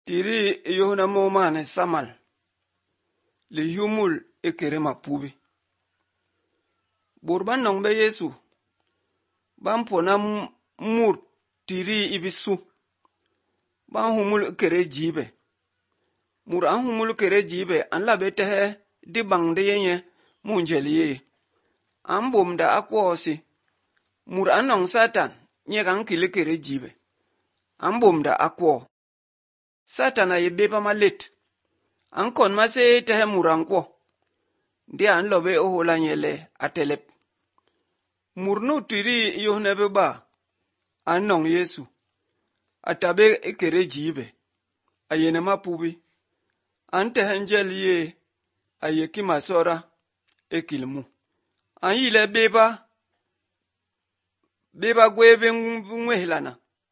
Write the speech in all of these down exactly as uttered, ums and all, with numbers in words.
Tiri yohuna momane samal le yumul ekere mapubi. Burban nong be Yesu ban pona mur tiri ibisu ban humul kere jibe. Mur an humul kere jibe an labe tehe di bang de yenye munjeliye. An bom da akwa osi. Mur an nong Satan nye kan kile kere jibe. An bom da akwa. Satan a yebeba malet. An kon mase tehe mur an kwa. Di an lobe ohola nyele atelep. Mur nu tiri yohnebe ba. An nong Yesu. Atabe ekere jibe. Ayene mapubi. An tehe njeliye ayeki masora ekilmu. An yile beba. Beba gwebe ngwehlana.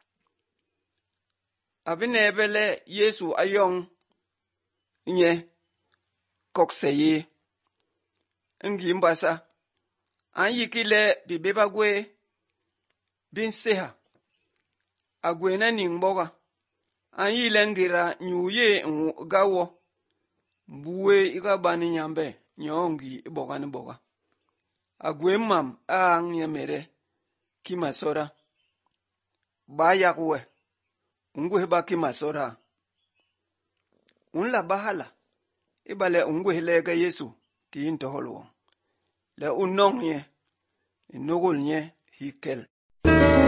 Abinebele Yesu ayong nye kokseye. Ngi mbasa. An yikile bi beba gwe bin seha. Agwe na ningboga. An yile ngira nyuye gawo. Mbuwe ika bani nyambe. Nyongi iboga ni boga. Agwe mam a nye mere kima sora. Ba yakwe. Ungwe ba kima sora. Unla bahala. Ibale ungwe lega Yesu ki into holwo. Le unong nye. Inogol nye hikel.